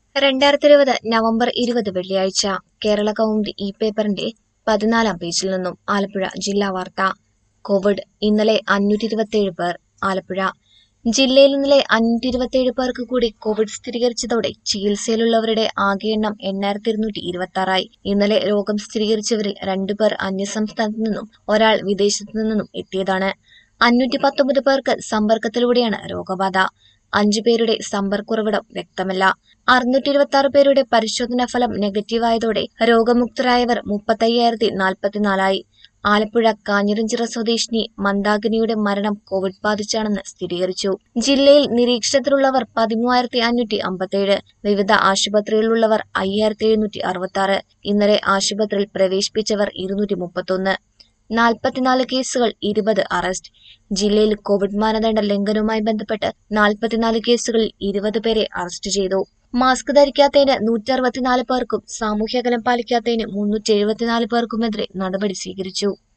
2020 November 20 വെള്ളിയാഴ്ച കേരള കൗമുദി ഈ പേപ്പറിന്റെ 14-ാം പേജിൽ നിന്നും ആലപ്പുഴ ജില്ലാ വാർത്ത. കോവിഡ് ഇന്നലെ 527 പേർ. ആലപ്പുഴ ജില്ലയിൽ ഇന്നലെ 527 പേർക്ക് കൂടി കോവിഡ് സ്ഥിരീകരിച്ചതോടെ ചികിത്സയിലുള്ളവരുടെ ആകെ എണ്ണം 8226 ഇന്നലെ രോഗം സ്ഥിരീകരിച്ചവരിൽ 2 പേർ അന്യസംസ്ഥാനത്തു നിന്നും ഒരാൾ വിദേശത്തു നിന്നും എത്തിയതാണ്. 519 പേർക്ക് സമ്പർക്കത്തിലൂടെയാണ് രോഗബാധ. 5 പേരുടെ സമ്പർക്കുറവിടം വ്യക്തമല്ല. 626 പേരുടെ പരിശോധനാ ഫലം നെഗറ്റീവായതോടെ രോഗമുക്തരായവർ 35,044 ആലപ്പുഴ കാഞ്ഞിരഞ്ചിറ സ്വദേശിനി മന്ദാകിനിയുടെ മരണം കോവിഡ് ബാധിച്ചാണെന്ന് സ്ഥിരീകരിച്ചു. ജില്ലയിൽ നിരീക്ഷണത്തിലുള്ളവർ 13,557. വിവിധ ആശുപത്രികളിലുള്ളവർ 5,766. ഇന്നലെ ആശുപത്രിയിൽ പ്രവേശിപ്പിച്ചവർ 231. 44 കേസുകൾ, 20 അറസ്റ്റ്. ജില്ലയിൽ കോവിഡ് മാനദണ്ഡ ലംഘനവുമായി ബന്ധപ്പെട്ട് 44 കേസുകളിൽ 20 പേരെ അറസ്റ്റ് ചെയ്തു. മാസ്ക് ധരിക്കാത്തതിന് 164 പേർക്കും സാമൂഹ്യ അകലം പാലിക്കാത്തതിന് 374 പേർക്കുമെതിരെ നടപടി സ്വീകരിച്ചു.